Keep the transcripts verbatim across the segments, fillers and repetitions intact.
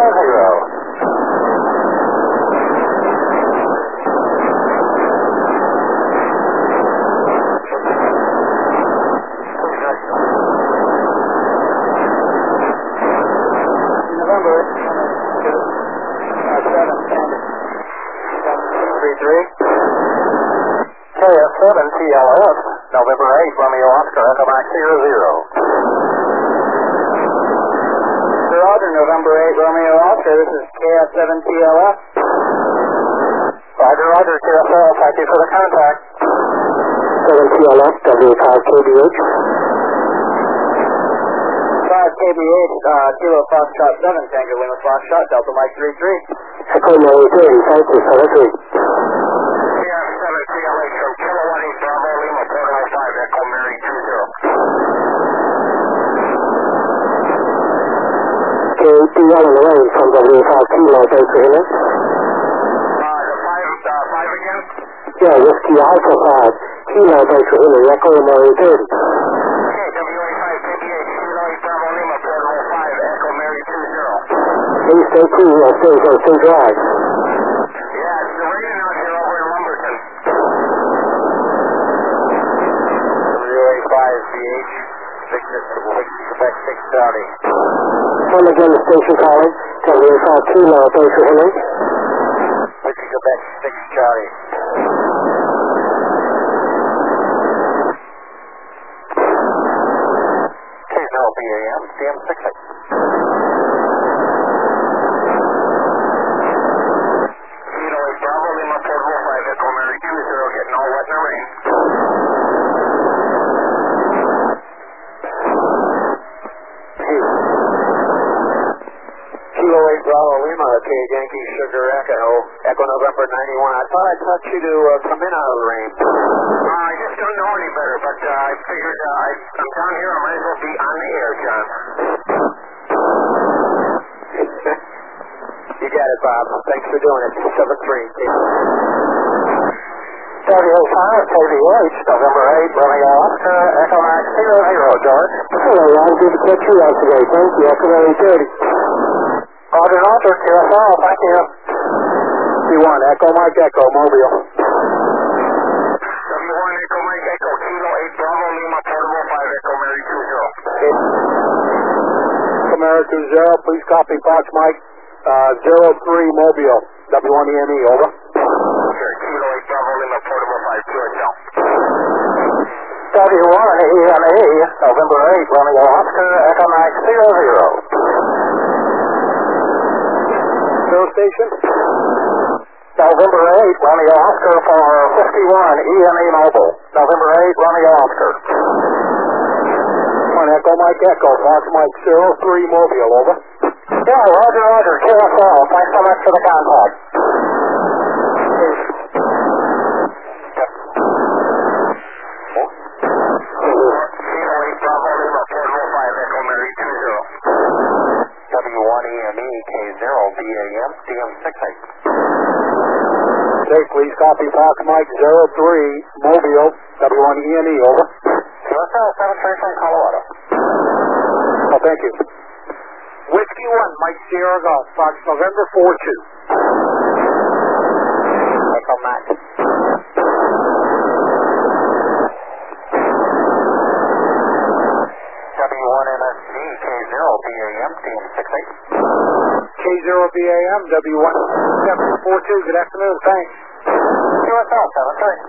zero. November seven three three. K S seven T L S, November eight, Romeo Oscar, Echo Max zero zero. Roger, November eight, Romeo Oscar, this is K S seven T L S. Roger, Roger, T S L, thank you for the contact. seven T L S, W five K B H. five K B H, uh, Kilo Foxtrot seven, Tango Lima Foxtrot, Delta Mike three three. Echo Mary three, thank you, seven three. K S seven T L H from Kilo one eight Bravo Lima, Portable five, Echo Mary two zero. K T L on the lane from W five Kilo, thanks for hearing. Uh, the five, uh, five again? Yeah, Whiskey Alpha five, Kilo, thanks for hearing, Echo Mary thirty. Okay, W A five K B H, Kilo eight Bravo Lima, Portable five, Echo Mary two zero. Please stay cool, uh, stay, stay, stay dry. Yeah, it's raining out here over in Lumberton. W A five B H, Victor, Quebec six Charlie. Come again, the station calling, W five Kilo, thanks for hearing. Victor, Quebec six Charlie. K zero B A M, D M six eight. Kilo eight Bravo Lima, Portable five, Echo Mary two zero, getting all wet in the rain. Kilo eight Bravo Lima, K Yankee Sugar Echo, Echo November ninety-one. I thought I'd touch you to uh, come in out of the rain. Uh, I just don't know any better, but uh, I figured uh, I, I'm down here, I might as well be on the air, John. You got it, Bob. Thanks for doing it. seven three. W five K B H, November eight, Romeo Oscar, Echo Max zero zero, George. Hello, Ron, good to catch you out today, thank you, Echo Mary thirty. Roger, Roger, Q S L, thank you. C one, Echo Mike Echo, Mobile. W one, Echo Mike Echo, Kilo eight Bravo Lima, Portable five, Echo Mary two zero. Echo Mary two zero, please copy Fox Mike, uh, zero three Mobile, W one E M E, over. Sure, Kilo eight Bravo Lima, Portable five, Q S L. W one E M E, November eight, Romeo Oscar, Echo Max zero zero. Zero station? November eight, Romeo Oscar for fifty-one E M E Mobile. November eight, Romeo Oscar. One Echo Mike Echo, Fox Mike zero three Mobile, over. Yeah, Roger, Roger, Q S L, thanks so much for the contact. Kilo eight Bravo Lima, Portable five, Echo Mary two zero. W one E M E, K zero B A M, D M six eight. Okay, please copy Fox Mike zero three Mobile, W one E M E, over. Q S L seven three from Colorado. Oh, thank you. Whiskey one, Mike Sierra Golf, Fox November four two. Echo Max. W one M S G, K zero B A M, D M six eight. K zero B A M, W one seven four two, good afternoon, thanks. Q S L seven three.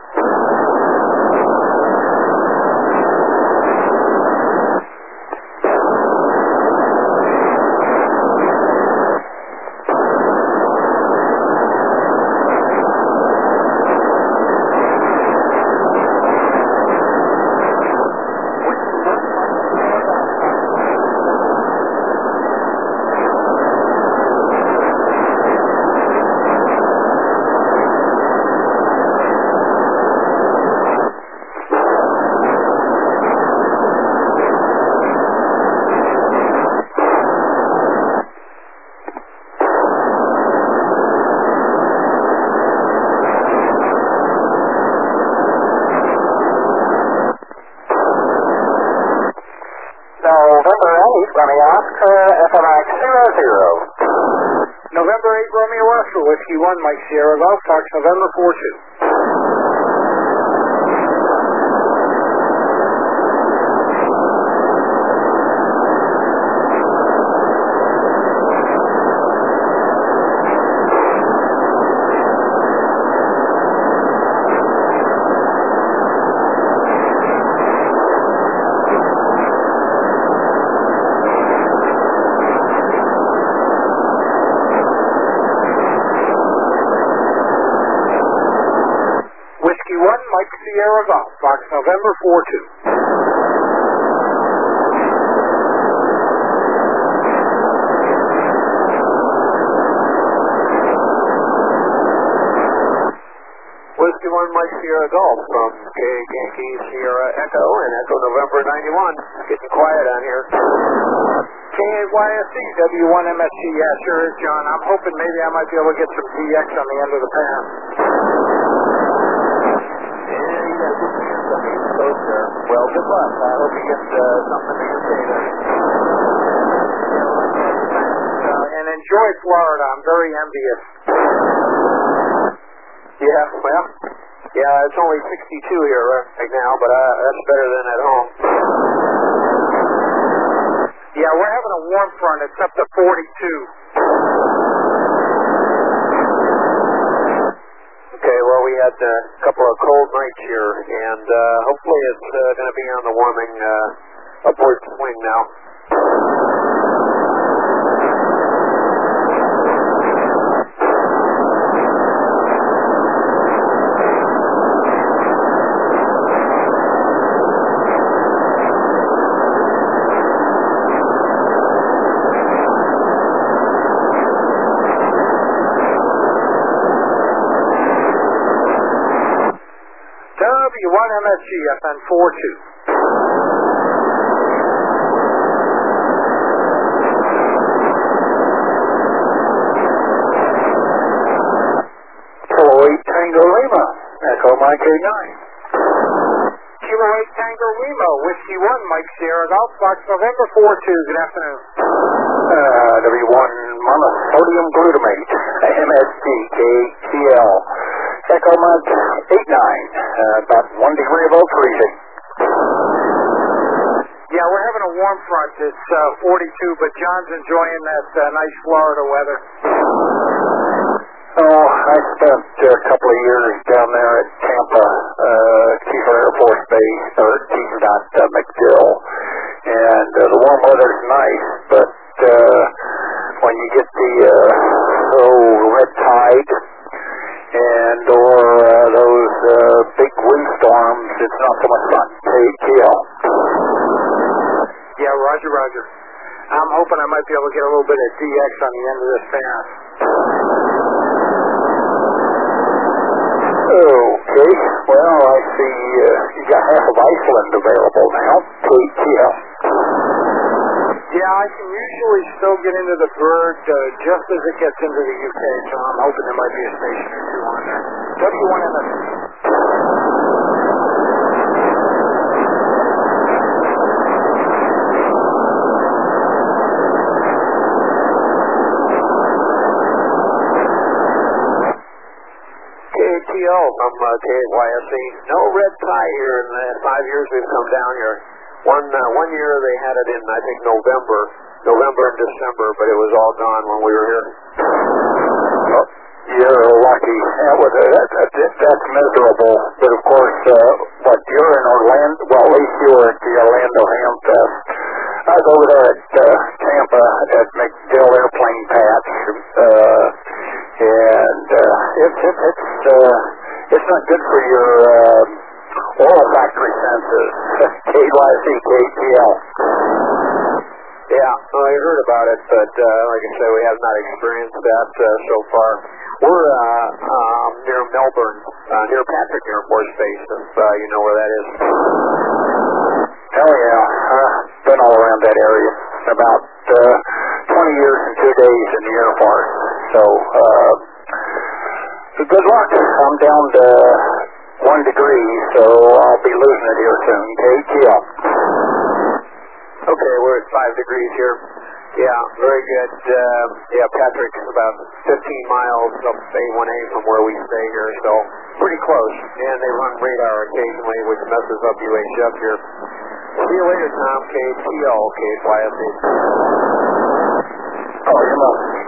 November eight, Romeo Oscar, F M X zero zero. November eight Romeo Oscar, Whiskey one, Mike Sierra Golf, Fox November four two. Mike Sierra Golf, Fox November four two. Whiskey one, Mike Sierra Golf from K Yankee Sierra Echo and Echo November ninety-one. Getting quiet on here. K A Y S E W one M S G, yeah, sure is, John. I'm hoping maybe I might be able to get some D X on the end of the pass. Well, good luck. I hope you get uh, something to your data. Uh, and enjoy Florida. I'm very envious. Yeah, well, yeah, it's only sixty-two here right now, but uh, that's better than at home. Yeah, we're having a warm front. It's up to forty-two. Okay, well, we had a couple of cold nights here, and uh, hopefully it's uh, going to be on the warming uh, upward swing now. W one M S G, F N four two. Kilo eight Tango Lima, Echo Mike eight nine. Kilo eight Tango Lima, Whiskey one, Mike Sierra Golf, Fox November four two. Good afternoon. Uh, W one monosodium glutamate, M S G, K T L. Echo Mike eight nine, uh, about one degree above freezing. Yeah, we're having a warm front. It's uh, forty-two, but John's enjoying that uh, nice Florida weather. Oh, I spent uh, a couple of years down there at Tampa, uh, Kiefer Air Force Base, or Kiefer dot uh, McDill, and uh, the warm weather's nice, but uh, when you get the uh, oh, red tide, and or uh, those uh, big windstorms, it's not so much fun. K T L. Yeah, roger, roger. I'm hoping I might be able to get a little bit of D X on the end of this pass. Okay, well, I see uh, you got half of Iceland available now. K T L. Yeah, I can usually still get into the bird uh, just as it gets into the U K, so I'm hoping there might be a station or two on there. W one M S G. K T L from uh, K Y S E. No red tie here in the five years we've come down here. One uh, one year they had it in, I think, November, November and December, but it was all gone when we were here. Well, you're lucky. That was a, that, that, that's miserable. But of course, uh, what you're in Orlando? Well, at least you were at the Orlando Ham Fest. I was over there at uh, Tampa at McDill Airplane Patch, uh, and uh, it's it, it's uh, it's not good for your uh, oil factory senses. K Y C K T L. Yeah, well, I heard about it, but uh, like I said, we have not experienced that uh, so far. We're uh, um, near Melbourne, uh, near Patrick Air Force Base, if uh, you know where that is. Hell yeah, uh, been all around that area. About uh, twenty years and two days in the Air Force. So, uh, good luck. I'm down to one degree, so I'll be losing it here soon. K T L. Okay, we're at five degrees here. K Yeah, very good. Uh, yeah, Patrick's about fifteen miles up A one A from where we stay here, so pretty close. And they run radar occasionally, which messes up U H F here. See you later, Tom. K T L, K Y S A. Oh, you must